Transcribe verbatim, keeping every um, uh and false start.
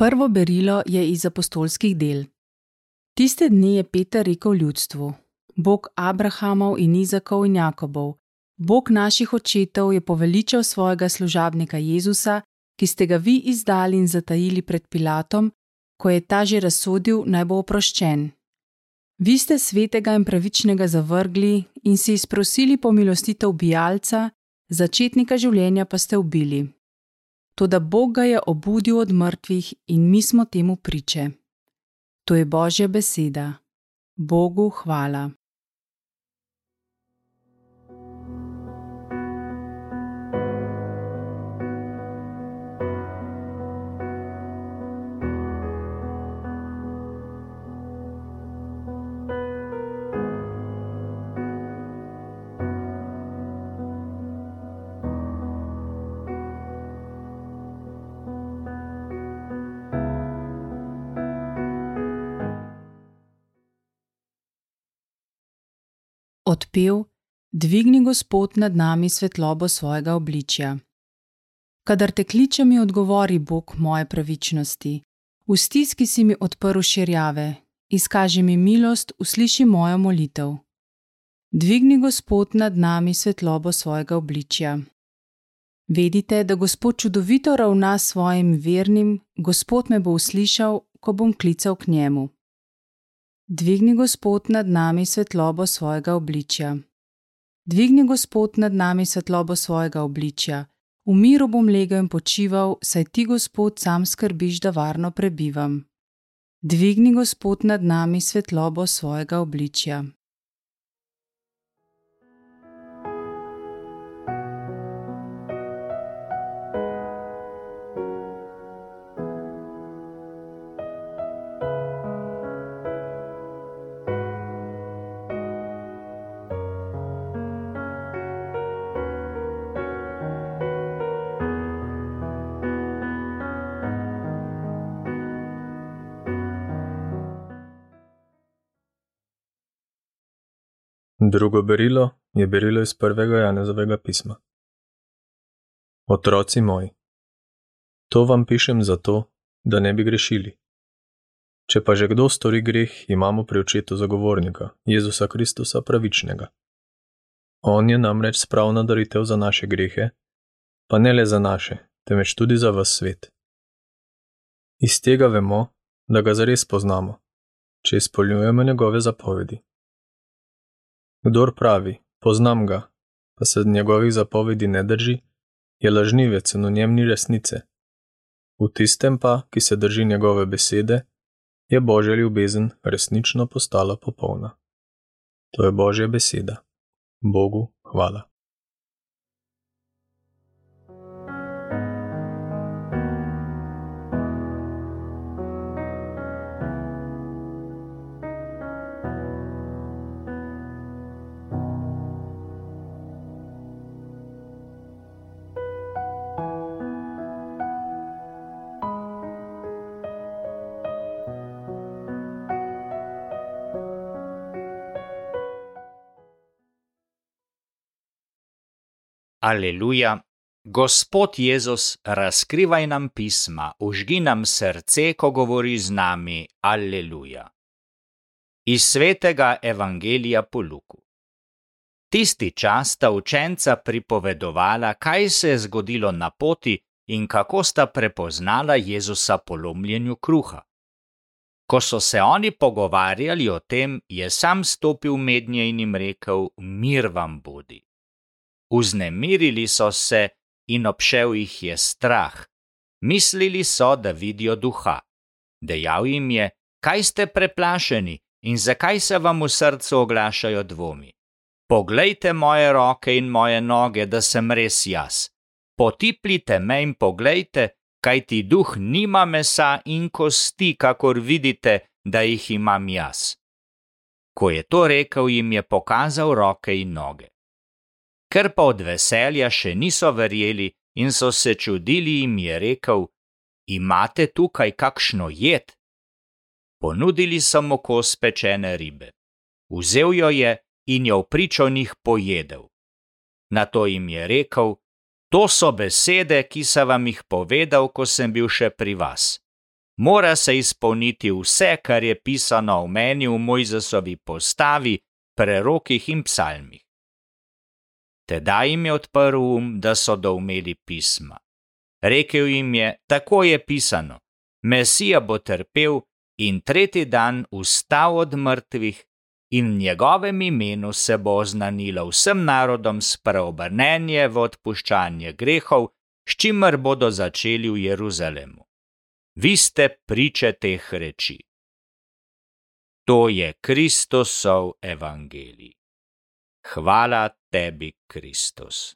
Prvo berilo je iz apostolskih del. Tiste dni je Peter rekel ljudstvu: Bog Abrahamov in Izakov in Jakobov, Bog naših očetov je poveličal svojega služabnika Jezusa, ki ste ga vi izdali in zatajili pred Pilatom, ko je ta že razsodil, naj bo oproščen. Vi ste svetega in pravičnega zavrgli in si izprosili pomilostitev ubijalca, začetnika življenja pa ste ubili. Toda Bog ga je obudil od mrtvih in mi smo temu priče. To je Božja beseda. Bogu hvala. Odpev: Dvigni Gospod nad nami svetlobo svojega obličja. Kadar te kličem, mi odgovori, Bog moje pravičnosti. V stiski si mi odprl širjave, izkaži mi milost, usliši mojo molitev. Dvigni Gospod nad nami svetlobo svojega obličja. Vedite, da Gospod čudovito ravna s svojim vernim, Gospod me bo uslišal, ko bom klical k njemu. Dvigni Gospod nad nami svetlobo svojega obličja. Dvigni Gospod nad nami svetlobo svojega obličja. V miru bom legel in počival, saj ti, Gospod, sam skrbiš, da varno prebivam. Dvigni Gospod nad nami svetlobo svojega obličja. Drugo berilo je berilo iz prvega Janezovega pisma. Otroci moji, to vam pišem zato, da ne bi grešili. Če pa že kdo stori greh, imamo pri očetu zagovornika, Jezusa Kristusa pravičnega. On je namreč spravna daritev za naše grehe, pa ne le za naše, temveč tudi za ves svet. Iz tega vemo, da ga zares poznamo, če izpolnjujemo njegove zapovedi. Kdor pravi, poznam ga, pa se njegovih zapovedi ne drži, je lažnivec in v njem ni resnice. V tistem pa, ki se drži njegove besede, je Božja ljubezen resnično postala popolna. To je Božja beseda. Bogu hvala. Aleluja. Gospod Jezus, razkrivaj nam pisma, užgi nam srce, ko govori z nami. Aleluja. Iz svetega evangelija po Luku. Tisti čas sta učenca pripovedovala, kaj se je zgodilo na poti in kako sta prepoznala Jezusa po lomljenju kruha. Ko so se oni pogovarjali o tem, je sam stopil mednje in jim rekel: Mir vam bodi. Vznemirili so se in obšel jih je strah. Mislili so, da vidijo duha. Dejal jim je: Kaj ste preplašeni in zakaj se vam v srcu oglašajo dvomi? Poglejte moje roke in moje noge, da sem res jaz. Potipljite me in poglejte, kajti duh nima mesa in kosti, kakor vidite, da jih imam jaz. Ko je to rekel, jim je pokazal roke in noge. Ker pa od veselja še niso verjeli in so se čudili, jim je rekel: Imate tukaj kakšno jed? Ponudili so mu kos pečene ribe. Vzel jo je in jo v pričo njih pojedel. Nato jim je rekel: To so besede, ki sem vam jih povedal, ko sem bil še pri vas. mora se izpolniti vse, kar je pisano v meni v Mojzesovi postavi, prerokih in psalmih. Tedaj jim je odprl um, da so doumeli pisma. Rekel jim je, tako je pisano, Mesija bo trpel in tretji dan vstal od mrtvih in v njegovem imenu se bo oznanilo vsem narodom spreobrnenje v odpuščanje grehov, s čimer bodo začeli v Jeruzalemu. Vi ste priče teh reči. To je Kristusov evangelij. Hvala tebi, Kristus.